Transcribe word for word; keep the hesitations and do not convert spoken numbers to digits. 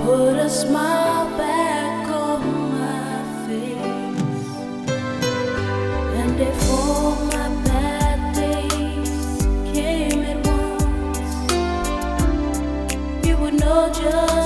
put a smile back on my face, and they form my